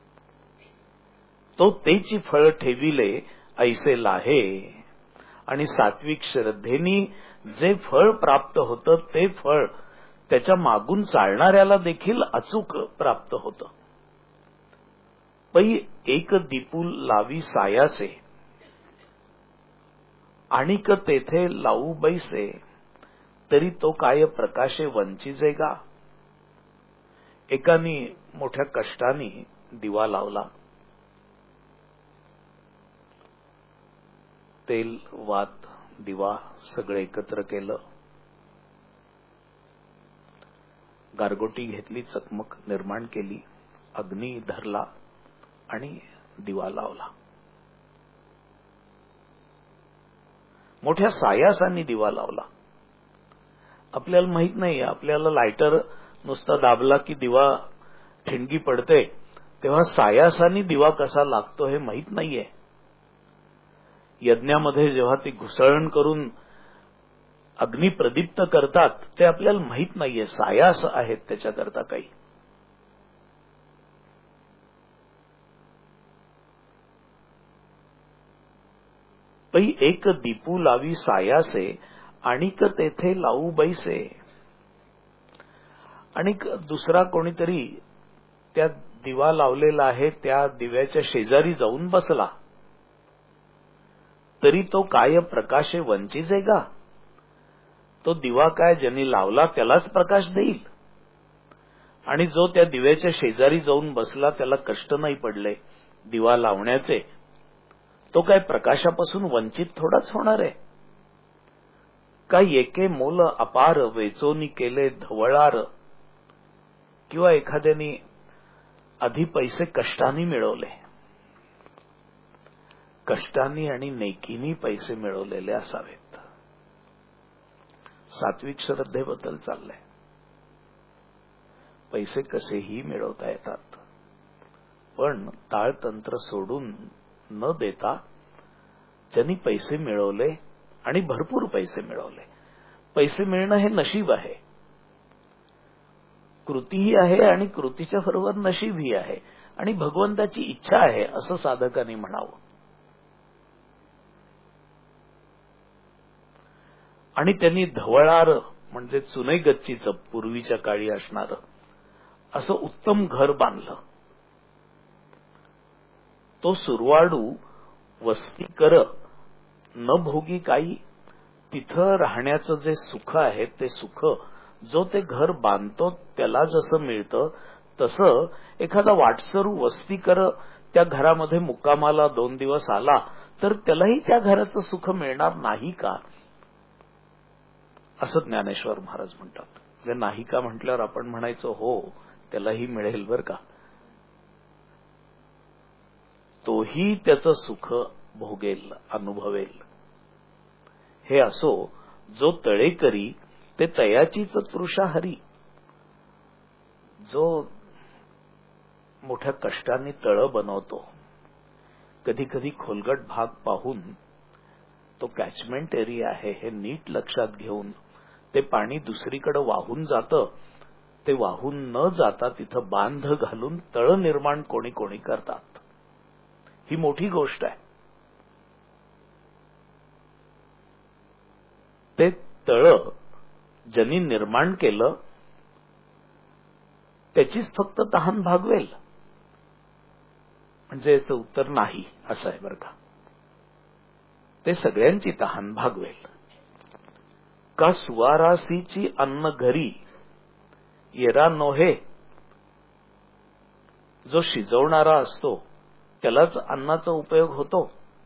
तो तेची फळ ठेविले ऐसे लाहे. आणि सात्विक श्रद्धेनी जे फळ प्राप्त होतं ते फळ त्याच्या मागून चालणाऱ्याला देखील अचूक प्राप्त होतं. पै एक दीपूल लावी सायासे आणिक तेथे लावू बैसे तरी तो काय प्रकाशे वंचिजे गा. एकानी मोठ्या कष्टाने दिवा लावला. तेल, वात, दिवा सगळं एकत्र केलं. गारगोटी घेतली, चकमक निर्माण केली, अग्नी धरला आणि दिवा लावला. मोठ्या सायासांनी दिवा लावला. आपल्याला माहित नाही, आपल्याला लायटर नुसता दाबला की दिवा ठिणगी पडते, तेव्हा सायासांनी दिवा कसा लागतो हे माहित नाहीये. यज्ञामध्ये जेव्हा ती घुसळण करून अग्नी प्रदीप्त करतात ते आपल्याला माहित नाहीये, सायास आहेत त्याच्याकरता काही. पै एक दीपू लावी सायासे आणिक तेथे लावू बैसे. आणि दुसरा कोणीतरी त्या दिवा लावलेला आहे त्या दिव्याच्या शेजारी जाऊन बसला. तरी तो काय प्रकाशे वंचिजे गा. तो दिवा काय ज्यांनी लावला त्यालाच प्रकाश देईल, आणि जो त्या दिव्याच्या शेजारी जाऊन बसला त्याला कष्ट नाही पडले दिवा लावण्याचे, तो काय प्रकाशापासून वंचित थोडाच होणार आहे. काय एके मोल अपार वेचोनी केले धवळार. किंवा एखाद्याने आधी पैसे कष्टाने मिळवले, कष्टाने आणि नेकीनी पैसे मिळवलेले असावेत. सात्विक श्रद्धेबद्दल चाललंय. पैसे कसेही मिळवता येतात, पण ताळतंत्र सोडून न देता ज्यांनी पैसे मिळवले आणि भरपूर पैसे मिळवले. पैसे मिळणं हे नशीब आहे, कृतीही आहे आणि कृतीच्या बरोबर नशीबही आहे, आणि भगवंताची इच्छा आहे असं साधकांनी म्हणावं. आणि त्यांनी धवळार म्हणजे चुनै गच्चीचं पूर्वीच्या काळी असणारं असं उत्तम घर बांधलं. तो सुरवाडू वस्ती कर न भोगी काही. तिथं राहण्याचं जे सुख आहे ते सुख जो ते घर बांधतो त्याला जसं मिळतं, तसं एखादा वाटसरू वस्ती कर त्या घरामध्ये मुक्कामाला 2 दिवस आला तर त्यालाही त्या घराचं सुख मिळणार नाही का, असं ज्ञानेश्वर महाराज म्हणतात. जे नाही का म्हटल्यावर आपण म्हणायचं हो त्यालाही मिळेल बर का, तोही त्याचं सुख भोगेल, अनुभवेल. हे असो जो तळे करी ते तयाचीच तृषा हरी. जो मोठ्या कष्टाने तळं बनवतो, कधी कधी खोलगट भाग पाहून तो कॅचमेंट एरिया आहे हे नीट लक्षात घेऊन ते पाणी दुसरीकडे वाहून जातं, ते वाहून न जाता तिथं बांध घालून तळ निर्माण कोणी कोणी करतात. ही मोठी गोष्ट आहे. ते तळ ज्यांनी निर्माण केलं त्याचीच फक्त तहान भागवेल, म्हणजे याचं उत्तर नाही असं आहे बरं का. ते सगळ्यांची तहान भागवेल. का सुवारासीची अन्न घरी येरा नोहे. जो शिजवणारा असतो त्यालाच अन्नाचा उपयोग होतो,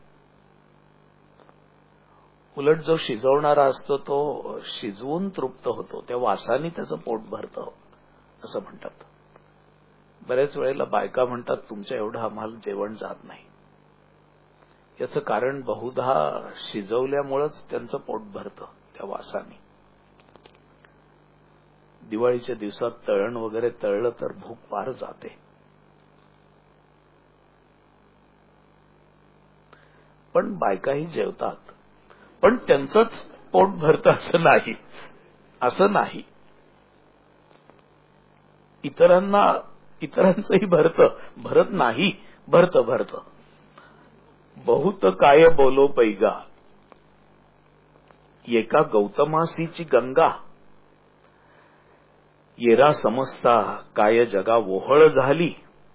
उलट जो शिजवणारा असतो तो शिजवून तृप्त होतो, त्या वासाने त्याचं पोट भरतं असं म्हणतात. बऱ्याच वेळेला बायका म्हणतात तुमच्या एवढं आम्हाला जेवण जात नाही. याचं कारण बहुधा शिजवल्यामुळेच त्यांचं पोट भरतं त्या वासाने. दिवाळीच्या दिवसात तळण वगैरे तळलं तर भूक पार जाते. पण बायकाही जेवतात. पण त्यांचंच पोट भरतं असं नाही. इतरांचंही भरत नाही, भरतं. बहुत काय बोलो पैगा, एका गौतमासीची गंगा, येरा समजता काय जगा ओहळ झाली.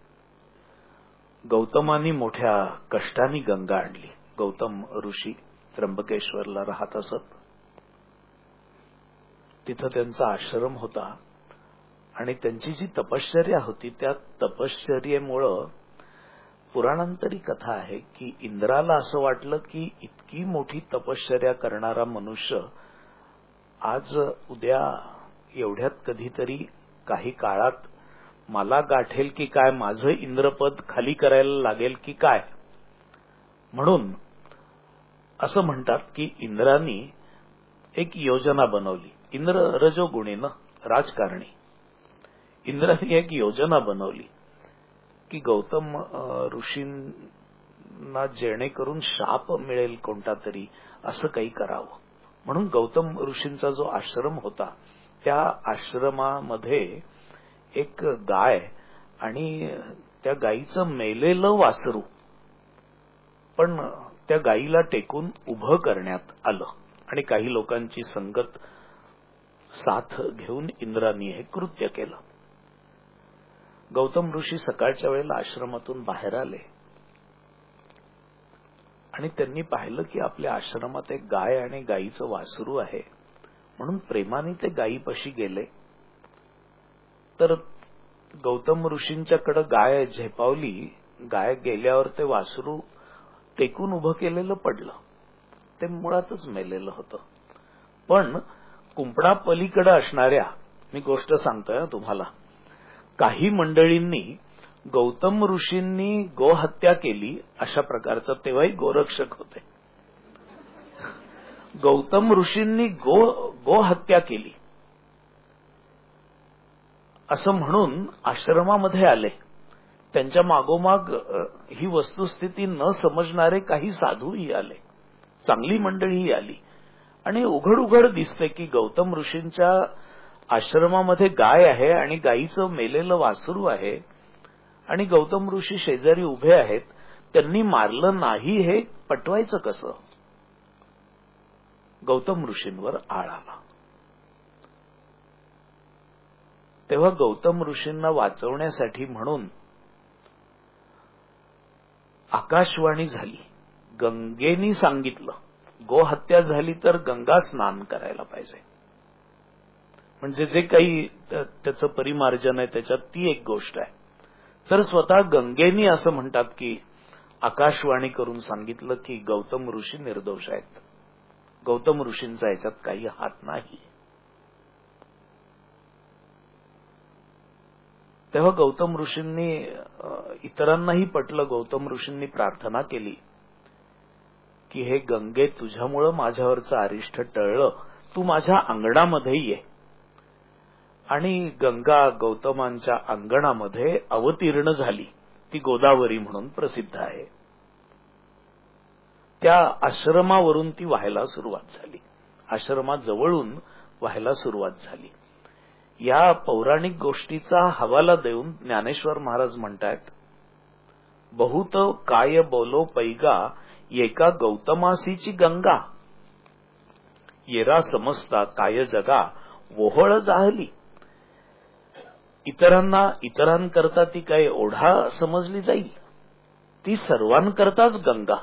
गौतमानी मोठ्या कष्टानी गंगा आणली. गौतम ऋषी त्र्यंबकेश्वरला राहत असत. तिथं त्यांचा आश्रम होता आणि त्यांची जी तपश्चर्या होती त्या तपश्चर्येमुळं पुराणांतरी कथा आहे की इंद्राला असं वाटलं की इतकी मोठी तपश्चर्या करणारा मनुष्य आज उद्या एवढ्यात कधीतरी काही काळात मला गाठेल की काय, माझं इंद्रपद खाली करायला लागेल की काय. म्हणून असं म्हणतात की इंद्रानी एक योजना बनवली. इंद्र रजोगुणी ना, राजकारणी. इंद्राने एक योजना बनवली की गौतम ऋषींना जेणेकरून शाप मिळेल कोणता तरी, असं काही करावं. म्हणून गौतम ऋषींचा जो आश्रम होता त्या आश्रमामध्ये एक गाय आणि त्या गायीचं मेलेलं वासरू पण त्या गायीला टेकून उभं करण्यात आलं आणि काही लोकांची संगत साथ घेऊन इंद्रानी हे कृत्य केलं. गौतम ऋषी सकाळच्या वेळेला आश्रमातून बाहेर आले आणि त्यांनी पाहिलं की आपल्या आश्रमात एक गाय आणि गायीचं वासरू आहे. म्हणून प्रेमाने ते गायीपाशी गेले तर गौतम ऋषींच्याकडे गाय झेपावली. गाय गेल्यावर ते वासरू टेकून उभं केलेलं पडलं. ते मुळातच मेलेलं होतं. पण कुंपणा पलीकडे असणाऱ्या, मी गोष्ट सांगतोय तुम्हाला, काही मंडळींनी गौतम ऋषींनी गोहत्या केली अशा प्रकारचं, तेव्हाही गोरक्षक होते, गौतम ऋषींनी गोहत्या केली असं म्हणून आश्रमामध्ये आले. त्यांच्या मागोमाग ही वस्तुस्थिती न समजणारे काही साधूही आले, चांगली मंडळीही आली आणि उघड दिसते की गौतम ऋषींच्या आश्रमामध्ये गाय आहे आणि गायीचं मेलेलं वासरू आहे आणि गौतम ऋषी शेजारी उभे आहेत. त्यांनी मारलं नाही हे पटवायचं कसं. गौतम ऋषींवर आळ आला. तेव्हा गौतम ऋषींना वाचवण्यासाठी म्हणून आकाशवाणी झाली. गंगेनी सांगितलं गोहत्या झाली तर गंगा स्नान करायला पाहिजे. म्हणजे जे काही त्याचं परिमार्जन आहे त्याच्यात ती एक गोष्ट आहे. तर स्वतः गंगेनी असं म्हणतात की आकाशवाणी करून सांगितलं की गौतम ऋषी निर्दोष आहेत, गौतम ऋषींचा याच्यात काही हात नाही. तेव्हा गौतम ऋषींनी इतरांनाही पटलं. गौतम ऋषींनी प्रार्थना केली की हे गंगे, तुझ्यामुळं माझ्यावरचं अरिष्ट टळलं, तू माझ्या अंगणामध्ये ये. आणि गंगा गौतमांच्या अंगणामध्ये अवतीर्ण झाली. ती गोदावरी म्हणून प्रसिद्ध आहे. त्या आश्रमावरून ती वाहायला सुरुवात झाली. आश्रमाजवळून वाहायला सुरुवात झाली. या पौराणिक गोष्टीचा हवाला देऊन ज्ञानेश्वर महाराज म्हणतात, बहुत काय बोलो पैगा, एका गौतमासीची गंगा, येरा समजता काय जगा ओहळ जाहली. इतरांकरता ती काय ओढा समजली जाईल, ती सर्वांकरताच गंगा.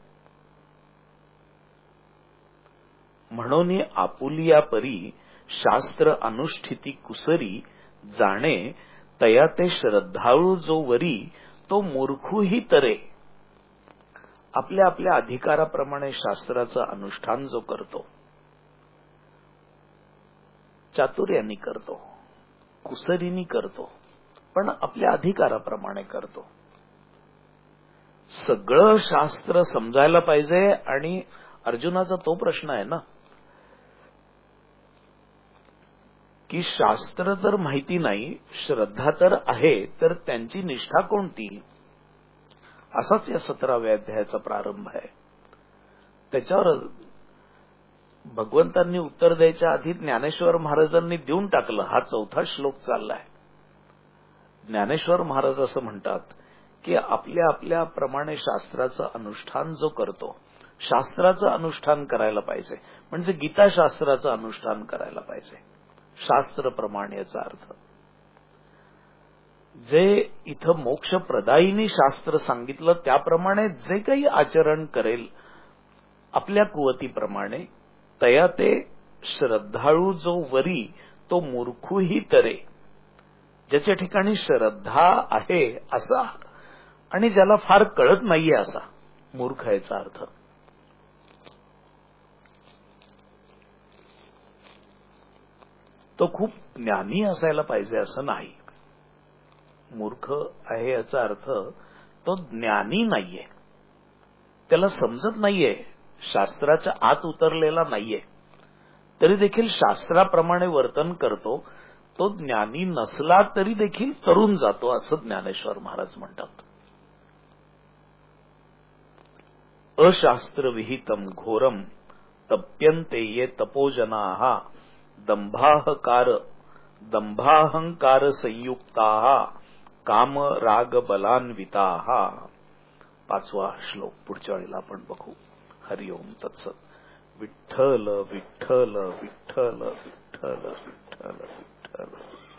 म्हणून आपुलिया परी शास्त्र अनुष्ठिती कुसरी, जाणे तया ते श्रद्धाळू जो वरी, तो मूर्खूही तरे. आपल्या आपल्या अधिकाराप्रमाणे शास्त्राचं अनुष्ठान जो करतो, चातुर्यानी करतो, कुसरीनी करतो, पण आपल्या अधिकाराप्रमाणे करतो. सगळं शास्त्र समजायला पाहिजे. आणि अर्जुनाचा तो प्रश्न आहे ना की शास्त्र जर माहिती नाही, श्रद्धा तर आहे, तर त्यांची निष्ठा कोणती. असाच या 17व्या अध्यायाचा प्रारंभ आहे. त्याच्यावर भगवंतांनी उत्तर द्यायच्या आधी ज्ञानेश्वर महाराजांनी देऊन टाकलं. हा 4था श्लोक चाललाय. ज्ञानेश्वर महाराज असं म्हणतात की आपल्या आपल्या प्रमाणे शास्त्राचं अनुष्ठान जो करतो, शास्त्राचं अनुष्ठान करायला पाहिजे, म्हणजे गीताशास्त्राचं अनुष्ठान करायला पाहिजे. शास्त्रप्रमाणे याचा अर्थ जे इथं मोक्षप्रदायिनी शास्त्र सांगितलं त्याप्रमाणे जे काही आचरण करेल आपल्या कुवतीप्रमाणे, तया ते श्रद्धाळू जो वरी तो मूर्खूही तरे. ज्याच्या ठिकाणी श्रद्धा आहे असा आणि ज्याला फार कळत नाहीये असा मूर्ख याचा अर्थ. तो खूप ज्ञानी असायला पाहिजे असं नाही. मूर्ख आहे याचा अर्थ तो ज्ञानी नाहीये, त्याला समजत नाहीये, शास्त्राच्या आत उतरलेला नाहीये, तरी देखील शास्त्राप्रमाणे वर्तन करतो. तो ज्ञानी नसला तरी देखील तरुण जातो असं ज्ञानेश्वर महाराज म्हणतात. अशास्त्रविहितम घोरम तप्यन्ते ये तपोजनाः दंभाहंकार संयुक्ताः काम राग बलान्विताः. 5वा श्लोक पुढच्या वेळेला आपण बघू. हरिओम तत्सत. विठ्ठल विठ्ठल विठ्ठल विठ्ठल विठ्ठल विठ्ठल.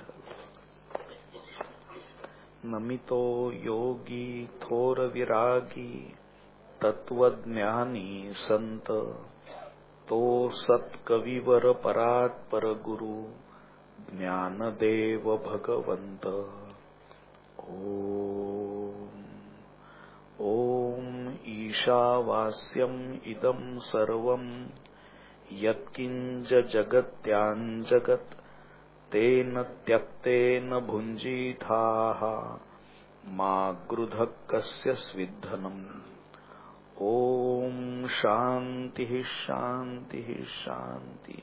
नमितो योगी थोर विरागी तत्वज्ञानी संत तो सत्कविवर परात्पर गुरु ज्ञानदेव भगवंत. ओम ईशावास्यम इदं सर्वं यत्किंच जगत्याञ्जगत् तेन त्यक्तेन भुञ्जीथाः मा गृधः कस्य स्विद्धनम्. ओम शांति शांति शांति.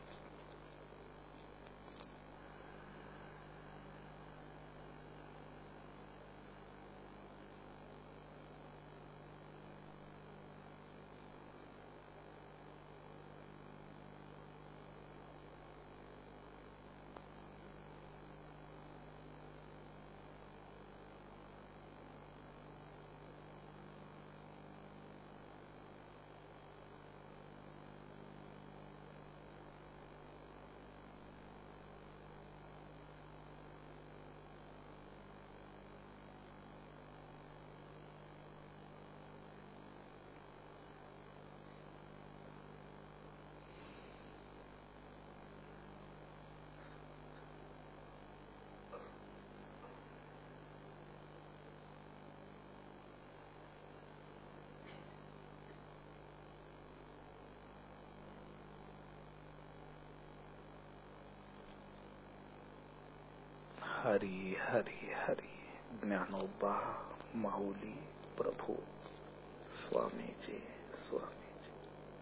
हरी हरी हरी. ज्ञानोबा माऊली प्रभू स्वामीजी स्वामीजी.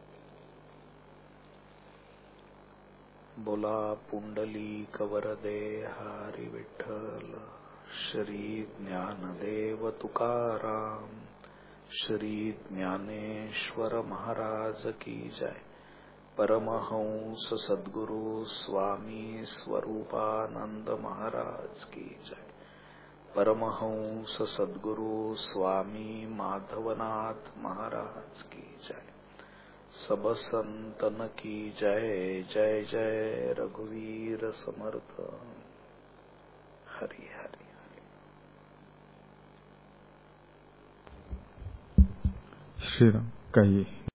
बोला पुंडलिक वरदे हरी विठ्ठल. श्री ज्ञानदेव तुकाराम. श्री ज्ञानेश्वर महाराज की जय. परमहंस सद्गुरु स्वामी स्वरूपानंद महाराज की जय. परमहंस सद्गुरु स्वामी माधवनाथ महाराज की जय. सब संतन की जय. जय जय रघुवीर समर्थ. हरि हरि हरि. श्रीराम. काही